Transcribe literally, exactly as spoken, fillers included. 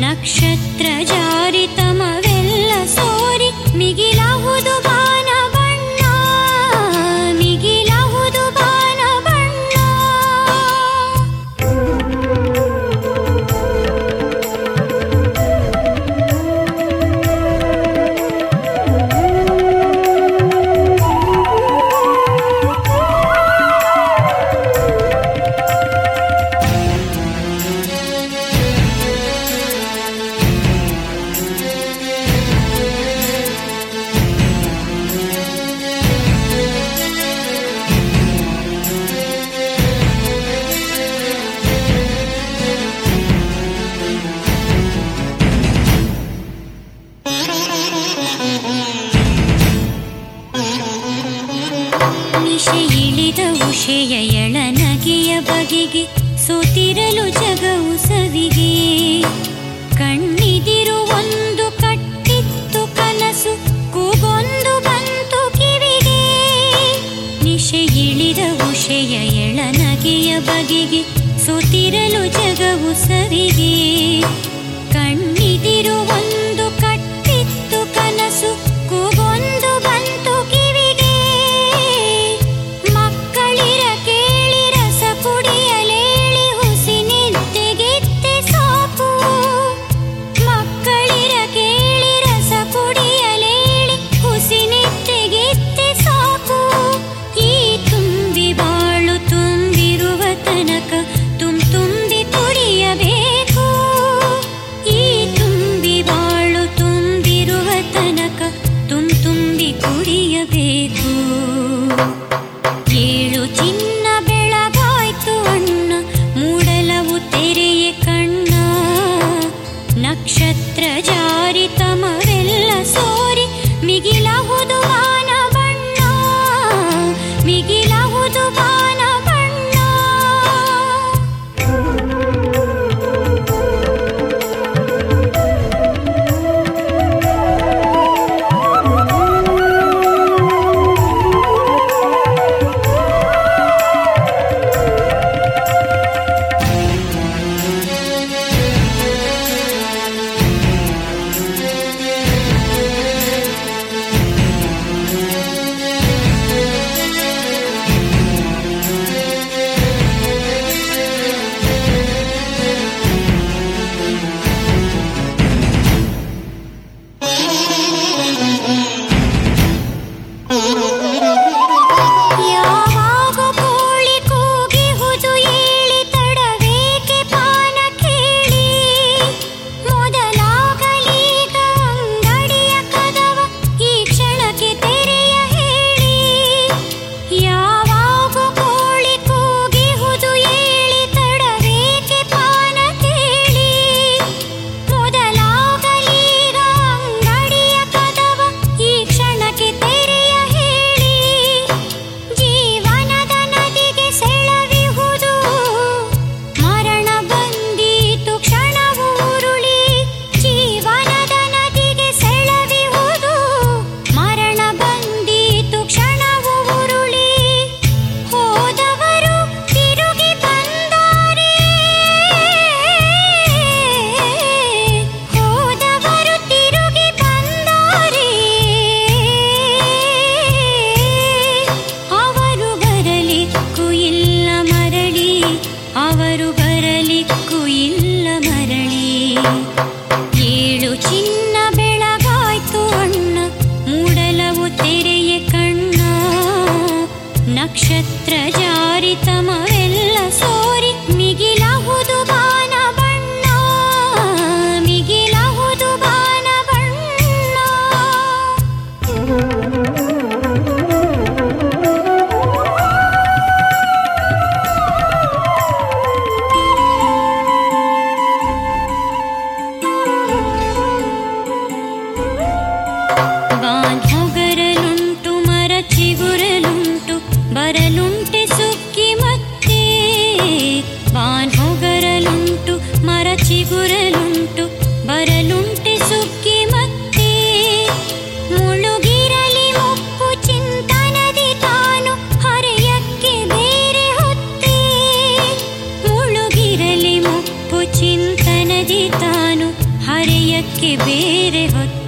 ನಕ್ಷತ್ರ ಜಾರಿತಮವೆಲ್ಲ ಸೋರಿ ಮಿಗಿಲಾಹುದು ಬಾನ ಬಣ್ಣ, ಮಿಗಿಲಾಹುದು ಬಾನ ಬಣ್ಣ. ಉಷೆಯ ಎಳನಗೆಯ ಬಗೆಗೆ ಸೋತಿರಲು ಜಗವು ಸವಿಗೆ, ಕಣ್ಣಿದಿರು ಒಂದು ಕಟ್ಟಿತ್ತು ಕನಸು ಕೂಗೊಂದು ಬಂತು ಕಿವಿಗೆ. ನಿಶೆ ಇಳಿದ ಉಷೆಯ ಎಳನಗೆಯ ಬಗೆಗೆ ಸೋತಿರಲು ಜಗವು ಸವಿಗೆ, ಕಣ್ಣಿದಿರು ಒಂದು ಕಟ್ಟಿತ್ತು ಕನಸು ಕೂಗೊಂದು ಬಂತು ಕಿವಿಗೆ. ಮಕ್ಕಳಿರ ಕೇಳಿ ರಸ ಕುಡಿಯಲೇಳಿ ಹುಸಿ ನಿದ್ದೆಗೆತ್ತೆ ಸಾಕು, ಮಕ್ಕಳಿರ ಕೇಳಿ ರಸ ಕುಡಿಯಲೇಳಿ ಹುಸಿ ನಿದ್ದೆಗೆತ್ತೆ ಸಾಕು. ಈ ತುಂಬಿ ಬಾಳು ತುಂಬಿರುವ ತನಕ ತುಂ ತುಂಬಿ ಕುಡಿಯಬೇಕು, ಈ ತುಂಬಿ ಬಾಳು ತುಂಬಿರುವ ತನಕ ತುಂ ತುಂಬಿ ಕುಡಿಯಬೇಕು. ಏಳು ಚಿನ್ನ ಬೆಳಗಾಯ್ತು ಅಣ್ಣ ಮೂಡಲವು ತೆರೆಯೇ ಕಣ್ಣ, ನಕ್ಷತ್ರ ಜಾರಿತಮವೆಲ್ಲ ಸೋರಿ ಮಿಗಿಲಾಹುದು ಬಾನ ಬಣ್ಣ, ಮಿಗಿಲಾಹುದು ಬಾನ ಬಣ್ಣ. ನಕ್ಷತ್ರ ಜಾರಿತಮವೆಲ್ಲ ಸೋರಿ ಮಿಗಿಲಾಹುದು ಬಾನ ಬಣ್ಣ, ಮಿಗಿಲಾಹುದು ಬಾನ ಬಣ್ಣ. ಬಾಂಧೊಗರಲುಂಟು ಮರ ಚಿಗುರಲುಂಟು ಬರಲುಂಟೆ ಸುಕ್ಕಿ ಮತ್ತೆ, ಅದಕ್ಕೆ ಬೇರೆ ಹೊತ್ತು